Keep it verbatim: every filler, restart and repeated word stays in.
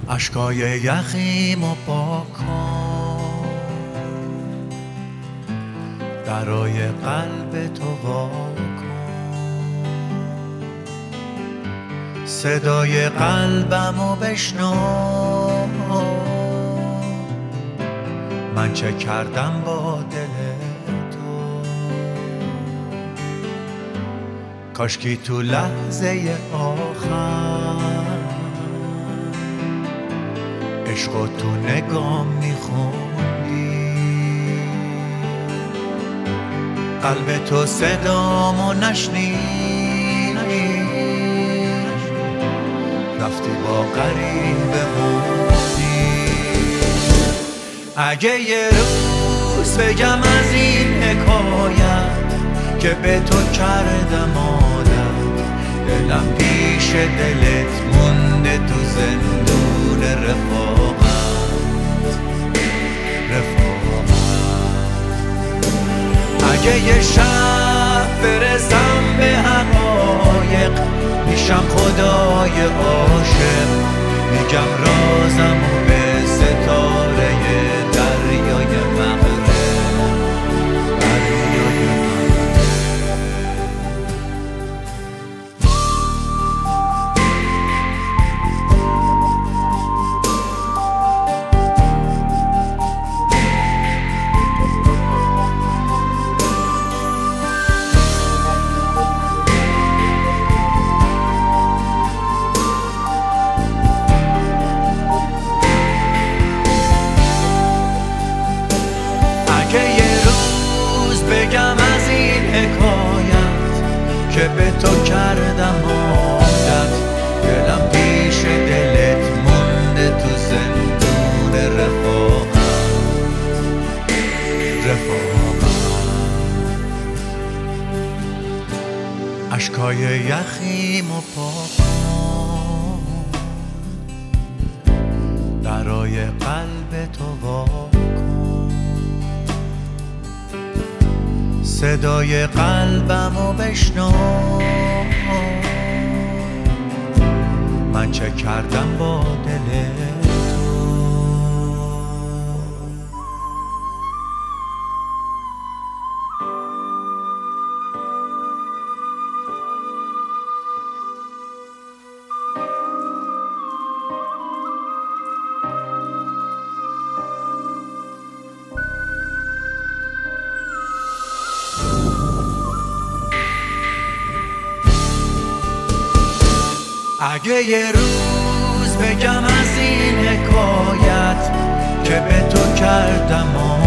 اشکای یخیمو پاک کن، درای قلب تو وا کن، صدای قلبمو بشنو، من چه کردم با دل تو. کاشکی تو لحظه آخر عشقو تو نگام میخوندی، قلب تو صدامو نشنید، رفتی با غریب بموندی. اگه یه روز بگم از این حکایت که به تو کردم عادت، دلم پیش دلت مونده تو زندون رفاقت رفاقت. اگه یه شب برسم به حقایق، میشم خدای عاشق، میگم رازمو به ستاره دریای مغرب دریای مغرب. اگه یه روز بگم از این حکایت که به تو کردم عادت، دلم پیش دلت مونده تو زندون رفاقت رفاقت. اشکای یخیمو پاک کن، درای قلب تو وا کن، صدای قلبمو بشنو، من چه کردم با دل تو. اگه یه روز بگم از این حکایت که به تو کردم